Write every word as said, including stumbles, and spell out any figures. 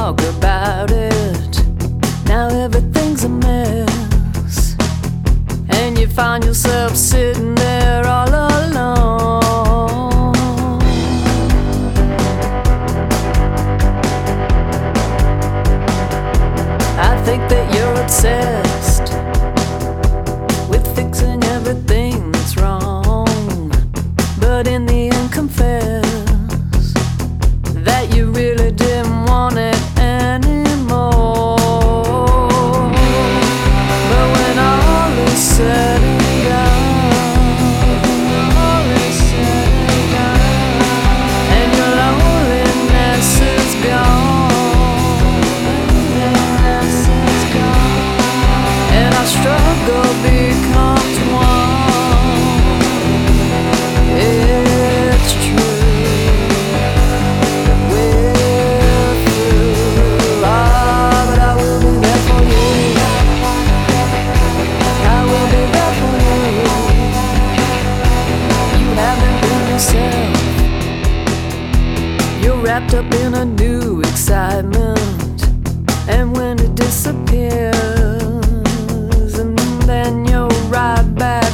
talk about it. Now everything's a mess, and you find yourself sitting there all alone. I think that you're obsessed with fixing everything that's wrong, but in the end confess that you really didn't want it anymore. But when all is said and done, all is said and done, and your loneliness is gone, loneliness is gone, and our struggle becomes one. It's true. You're wrapped up in a new excitement, and when it disappears, and then you're right back